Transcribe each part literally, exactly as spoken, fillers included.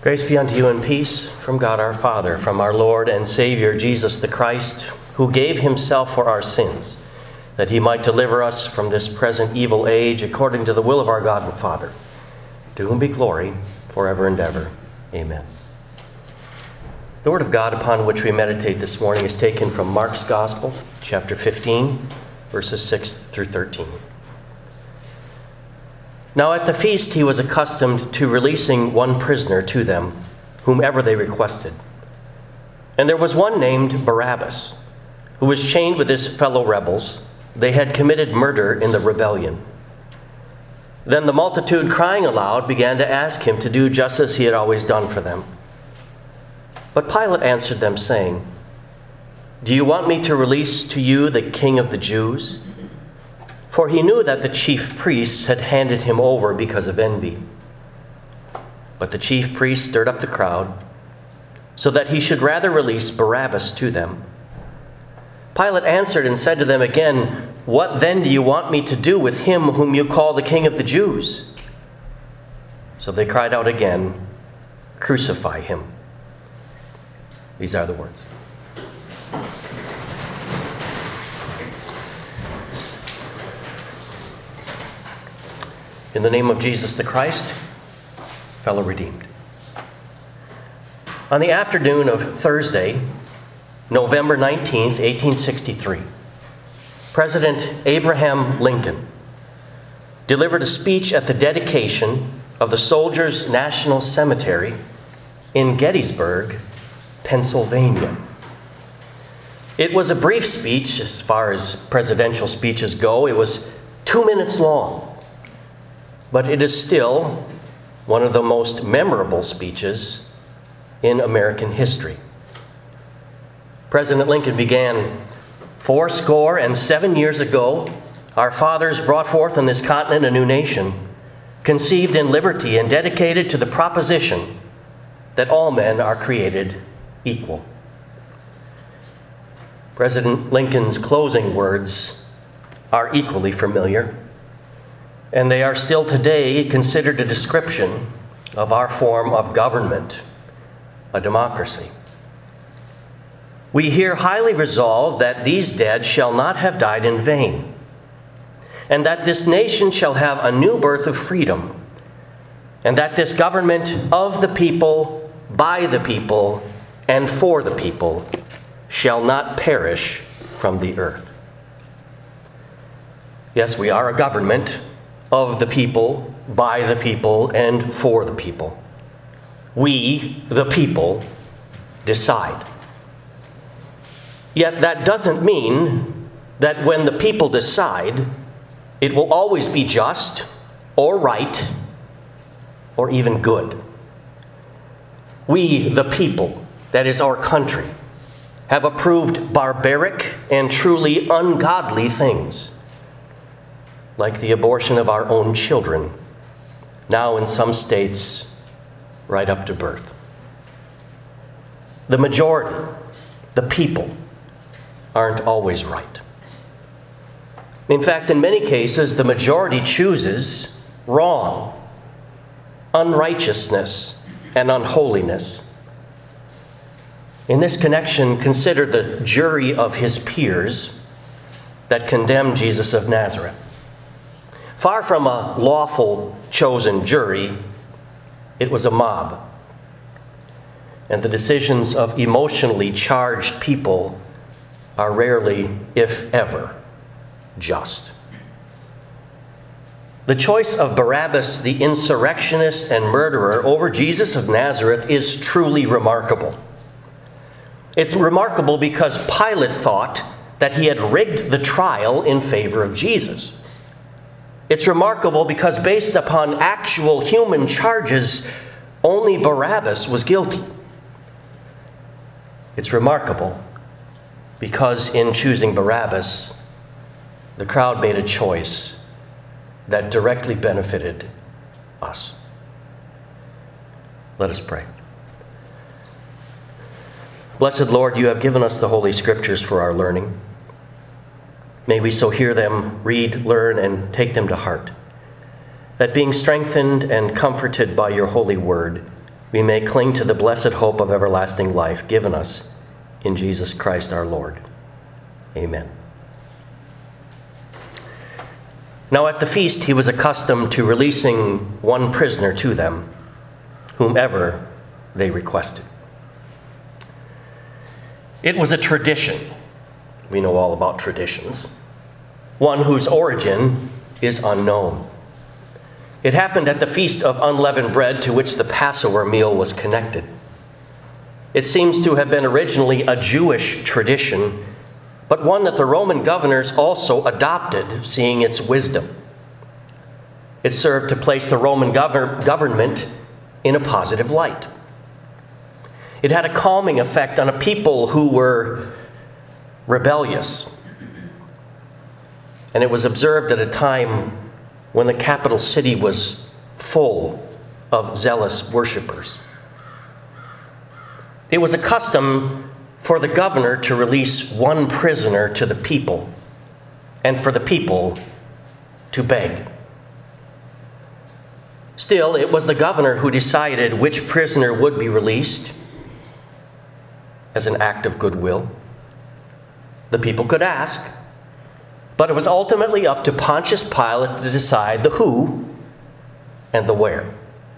Grace be unto you and peace from God our Father, from our Lord and Savior Jesus the Christ, who gave himself for our sins, that he might deliver us from this present evil age according to the will of our God and Father, to whom be glory forever and ever. Amen. The Word of God upon which we meditate this morning is taken from Mark's Gospel, chapter fifteen, verses six through thirteen. Now at the feast he was accustomed to releasing one prisoner to them, whomever they requested. And there was one named Barabbas, who was chained with his fellow rebels. They had committed murder in the rebellion. Then the multitude, crying aloud, began to ask him to do just as he had always done for them. But Pilate answered them, saying, "Do you want me to release to you the King of the Jews?" For he knew that the chief priests had handed him over because of envy. But the chief priests stirred up the crowd, so that he should rather release Barabbas to them. Pilate answered and said to them again, "What then do you want me to do with him whom you call the King of the Jews?" So they cried out again, "Crucify him." These are the words. In the name of Jesus the Christ, fellow redeemed. On the afternoon of Thursday, November nineteenth, eighteen sixty-three, President Abraham Lincoln delivered a speech at the dedication of the Soldiers' National Cemetery in Gettysburg, Pennsylvania. It was a brief speech as far as presidential speeches go. It was two minutes long. But it is still one of the most memorable speeches in American history. President Lincoln began, "Fourscore and seven years ago, our fathers brought forth on this continent a new nation, conceived in liberty and dedicated to the proposition that all men are created equal." President Lincoln's closing words are equally familiar, and they are still today considered a description of our form of government, a democracy. "We here highly resolve that these dead shall not have died in vain, and that this nation shall have a new birth of freedom, and that this government of the people, by the people, and for the people shall not perish from the earth." Yes, we are a government of the people, by the people, and for the people. We, the people, decide. Yet that doesn't mean that when the people decide, it will always be just, or right, or even good. We, the people, that is our country, have approved barbaric and truly ungodly things, like the abortion of our own children, now in some states, right up to birth. The majority, the people, aren't always right. In fact, in many cases, the majority chooses wrong, unrighteousness, and unholiness. In this connection, consider the jury of his peers that condemned Jesus of Nazareth. Far from a lawful chosen jury, it was a mob. And the decisions of emotionally charged people are rarely, if ever, just. The choice of Barabbas, the insurrectionist and murderer, over Jesus of Nazareth is truly remarkable. It's remarkable because Pilate thought that he had rigged the trial in favor of Jesus. It's remarkable because based upon actual human charges, only Barabbas was guilty. It's remarkable because in choosing Barabbas, the crowd made a choice that directly benefited us. Let us pray. Blessed Lord, you have given us the Holy Scriptures for our learning. May we so hear them, read, learn, and take them to heart, that being strengthened and comforted by your holy word, we may cling to the blessed hope of everlasting life given us in Jesus Christ our Lord. Amen. Now at the feast he was accustomed to releasing one prisoner to them, whomever they requested. It was a tradition. We know all about traditions. One whose origin is unknown. It happened at the Feast of Unleavened Bread, to which the Passover meal was connected. It seems to have been originally a Jewish tradition, but one that the Roman governors also adopted, seeing its wisdom. It served to place the Roman gov- government in a positive light. It had a calming effect on a people who were rebellious. And it was observed at a time when the capital city was full of zealous worshipers. It was a custom for the governor to release one prisoner to the people, and for the people to beg. Still, it was the governor who decided which prisoner would be released as an act of goodwill. The people could ask, but it was ultimately up to Pontius Pilate to decide the who and the where.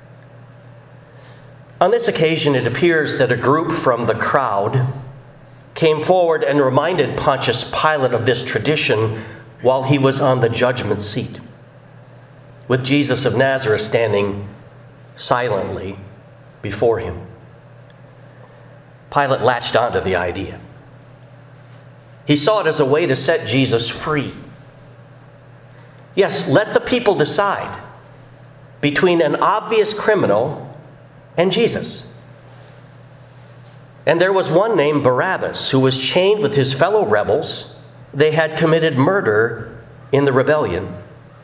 On this occasion, it appears that a group from the crowd came forward and reminded Pontius Pilate of this tradition while he was on the judgment seat, with Jesus of Nazareth standing silently before him. Pilate latched onto the idea. He saw it as a way to set Jesus free. Yes, let the people decide between an obvious criminal and Jesus. And there was one named Barabbas who was chained with his fellow rebels. They had committed murder in the rebellion.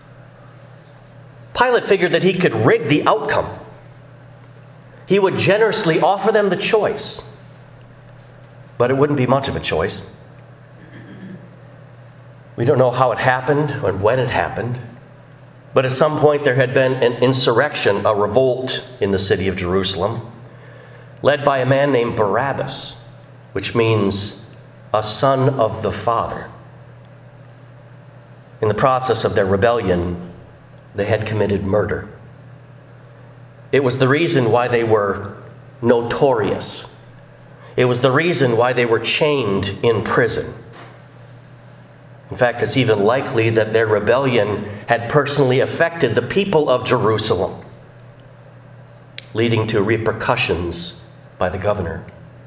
Pilate figured that he could rig the outcome. He would generously offer them the choice. But it wouldn't be much of a choice. We don't know how it happened or when it happened, but at some point there had been an insurrection, a revolt in the city of Jerusalem, led by a man named Barabbas, which means a son of the Father. In the process of their rebellion, they had committed murder. It was the reason why they were notorious. It was the reason why they were chained in prison. In fact, it's even likely that their rebellion had personally affected the people of Jerusalem, leading to repercussions by the governor.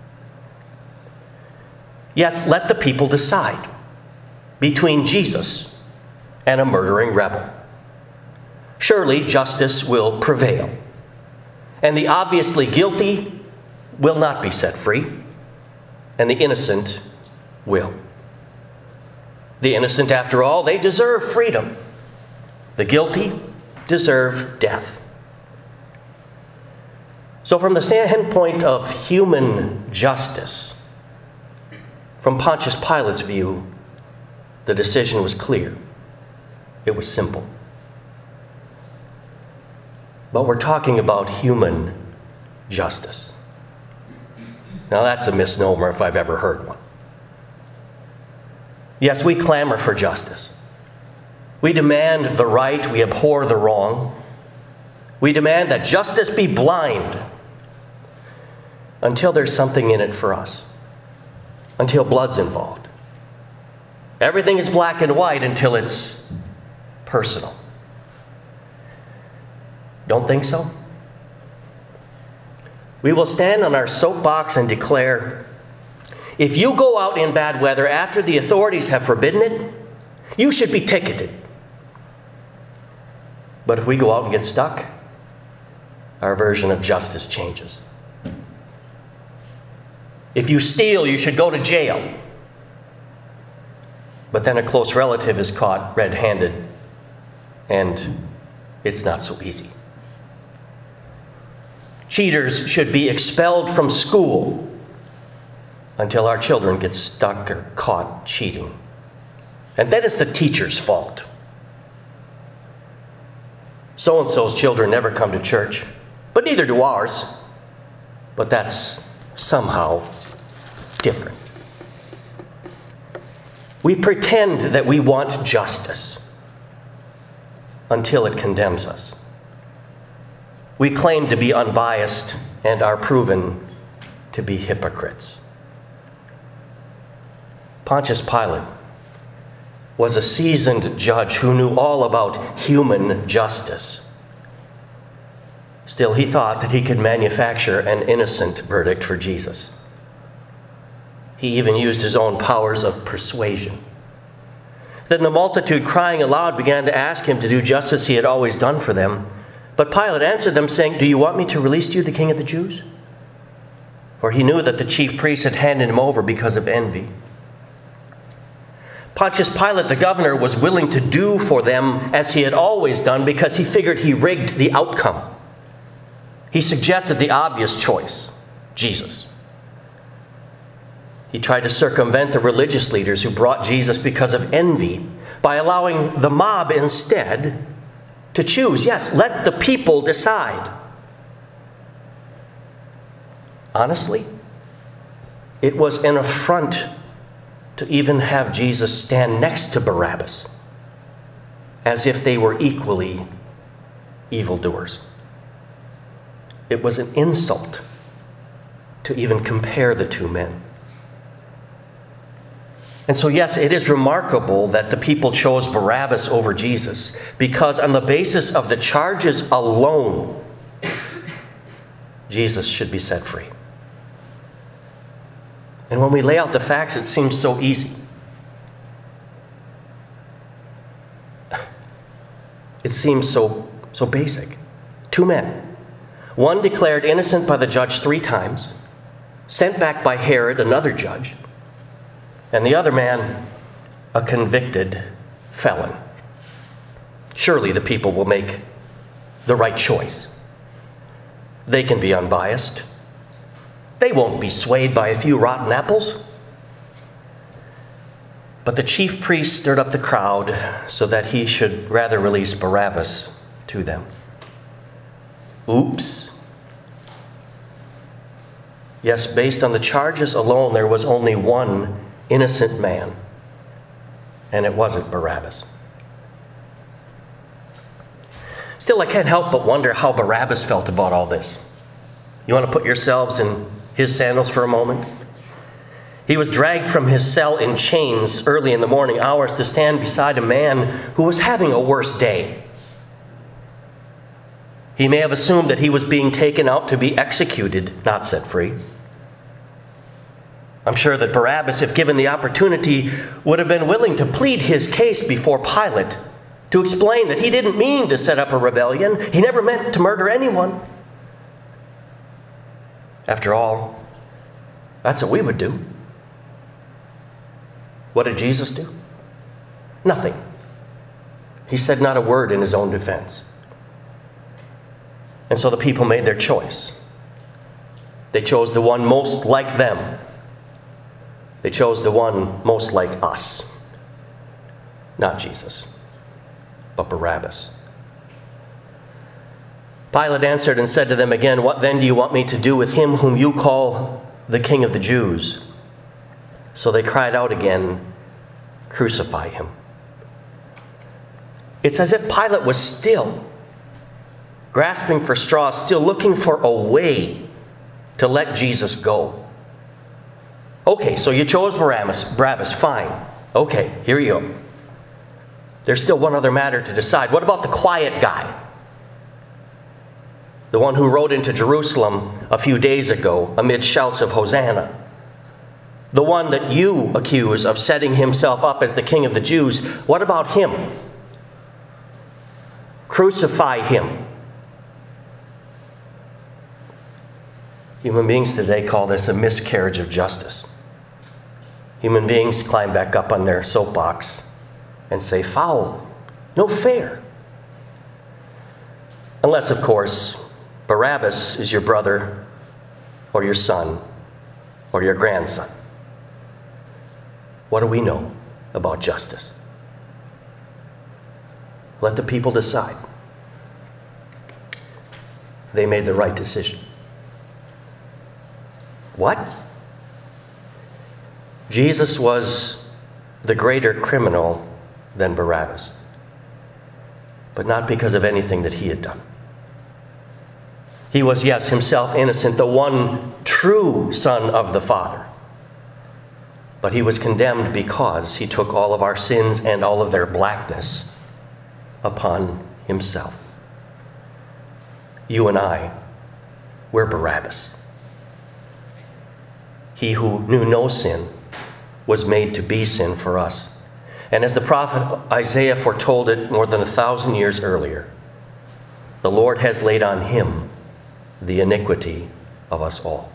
Yes, let the people decide between Jesus and a murdering rebel. Surely justice will prevail, and the obviously guilty will not be set free, and the innocent will. The innocent, after all, they deserve freedom. The guilty deserve death. So from the standpoint of human justice, from Pontius Pilate's view, the decision was clear. It was simple. But we're talking about human justice. Now that's a misnomer if I've ever heard one. Yes, we clamor for justice. We demand the right, we abhor the wrong. We demand that justice be blind until there's something in it for us, until blood's involved. Everything is black and white until it's personal. Don't think so? We will stand on our soapbox and declare, if you go out in bad weather after the authorities have forbidden it, you should be ticketed. But if we go out and get stuck, our version of justice changes. If you steal, you should go to jail. But then a close relative is caught red-handed, and it's not so easy. Cheaters should be expelled from school until our children get stuck or caught cheating. And then it's the teacher's fault. So-and-so's children never come to church, but neither do ours. but that's somehow different. We pretend that we want justice until it condemns us. We claim to be unbiased and are proven to be hypocrites. Pontius Pilate was a seasoned judge who knew all about human justice. Still, he thought that he could manufacture an innocent verdict for Jesus. He even used his own powers of persuasion. Then the multitude, crying aloud, began to ask him to do just as he had always done for them. But Pilate answered them, saying, "Do you want me to release to you the King of the Jews?" For he knew that the chief priests had handed him over because of envy. Pontius Pilate, the governor, was willing to do for them as he had always done because he figured he rigged the outcome. He suggested the obvious choice, Jesus. He tried to circumvent the religious leaders who brought Jesus because of envy by allowing the mob instead to choose. Yes, let the people decide. Honestly, it was an affront to even have Jesus stand next to Barabbas, as if they were equally evildoers. It was an insult to even compare the two men. And so, yes, it is remarkable that the people chose Barabbas over Jesus, because on the basis of the charges alone, Jesus should be set free. And when we lay out the facts, it seems so easy. It seems so, so basic. Two men. One declared innocent by the judge three times, sent back by Herod, another judge, and the other man, a convicted felon. Surely the people will make the right choice. They can be unbiased. They won't be swayed by a few rotten apples. But the chief priest stirred up the crowd so that he should rather release Barabbas to them. Oops. Yes, based on the charges alone, there was only one innocent man, and it wasn't Barabbas. Still, I can't help but wonder how Barabbas felt about all this. You want to put yourselves in his sandals for a moment? He was dragged from his cell in chains early in the morning hours to stand beside a man who was having a worse day. He may have assumed that he was being taken out to be executed, not set free. I'm sure that Barabbas, if given the opportunity, would have been willing to plead his case before Pilate, to explain that he didn't mean to set up a rebellion. He never meant to murder anyone. After all, that's what we would do. What did Jesus do? Nothing. He said not a word in his own defense. And so the people made their choice. They chose the one most like them. They chose the one most like us. Not Jesus, but Barabbas. Pilate answered and said to them again, "What then do you want me to do with him whom you call the King of the Jews?" So they cried out again, "Crucify him." It's as if Pilate was still grasping for straws, still looking for a way to let Jesus go. Okay, so you chose Barabbas, Barabbas, fine. Okay, here you go. There's still one other matter to decide. What about the quiet guy? The one who rode into Jerusalem a few days ago amid shouts of Hosanna. The one that you accuse of setting himself up as the King of the Jews. What about him? Crucify him. Human beings today call this a miscarriage of justice. Human beings climb back up on their soapbox and say, foul, no fair. Unless, of course, Barabbas is your brother or your son or your grandson. What do we know about justice? Let the people decide. They made the right decision. What? Jesus was the greater criminal than Barabbas, but not because of anything that he had done. He was, yes, himself innocent, the one true Son of the Father. But he was condemned because he took all of our sins and all of their blackness upon himself. You and I, we're Barabbas. He who knew no sin was made to be sin for us. And as the prophet Isaiah foretold it more than a thousand years earlier, the Lord has laid on him the iniquity of us all.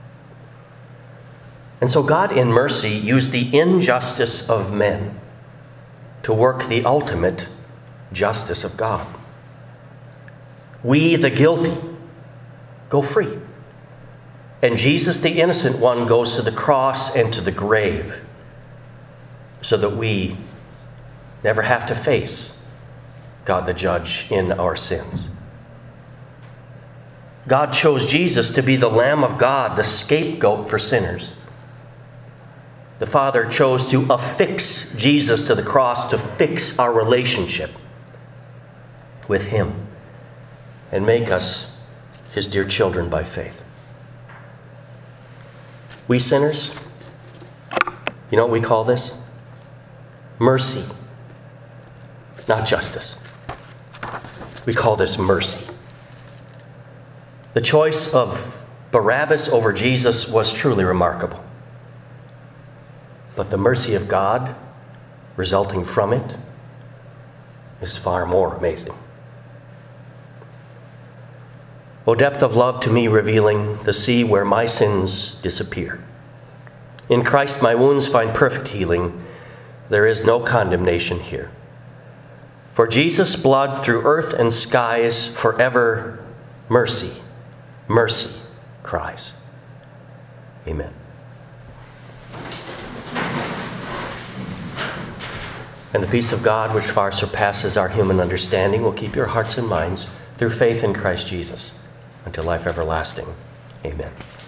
And so God in mercy used the injustice of men to work the ultimate justice of God. We, the guilty, go free. And Jesus, the innocent one, goes to the cross and to the grave so that we never have to face God the judge in our sins. God chose Jesus to be the Lamb of God, the scapegoat for sinners. The Father chose to affix Jesus to the cross to fix our relationship with him and make us his dear children by faith. We sinners, you know what we call this? Mercy, not justice. We call this mercy. The choice of Barabbas over Jesus was truly remarkable. But the mercy of God resulting from it is far more amazing. O depth of love to me revealing the sea where my sins disappear. In Christ my wounds find perfect healing. There is no condemnation here. For Jesus' blood through earth and skies forever mercy, mercy cries. Amen. And the peace of God, which far surpasses our human understanding, will keep your hearts and minds through faith in Christ Jesus until life everlasting. Amen.